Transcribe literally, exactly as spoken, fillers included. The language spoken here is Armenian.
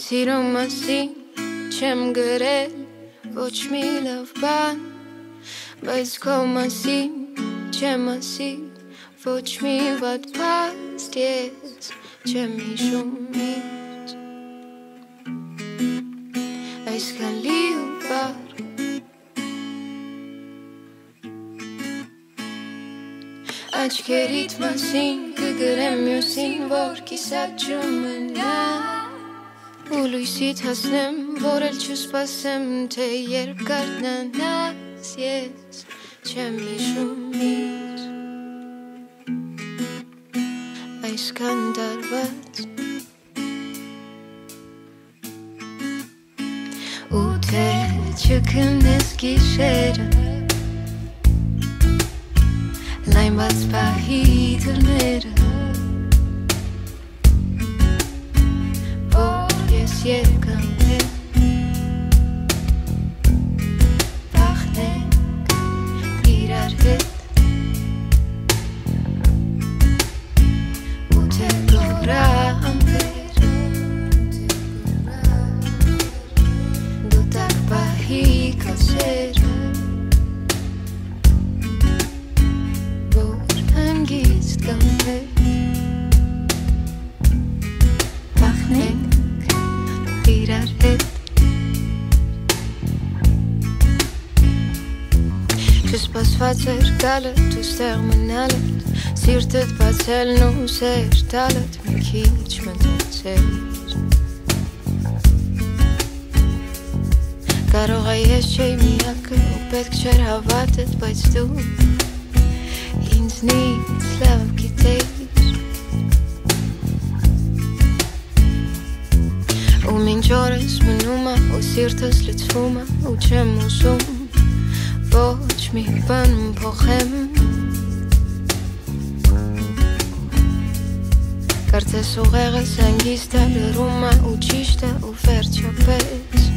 siro masi chem gerel voch mi love ban bez komasi chem masi voch mi vad past yes chem mi shumit es kan liubar Açkerit masin kıgıremyosin vor ki saçımına Uluisit hasnem vor el çuspasem te yer kartnan nas yes çemi shumit Ayskan darbat Ute çıkın eski şehre Laimbats pahitır nere Borges yekante Pachnek girar hit Ute gora amper Dutak pahi kaser Angist gampe Pachnek girar hit Tus pas facer galet, tus terminalet Sirtet patsel nu ser talet Min kic men tetser Կարող է ես չէի միակը ու պետք չէր հավատդ բայց դու Ինձնից լավ գիտեիր Ու մինչ օրս մնում է ու սիրտս լցվում է ու չեմ ուզում ոչ մի բան փոխեմ Կարծես ուղեղս հանգիստ է լռում է ու ճիշտ է ու վերջապես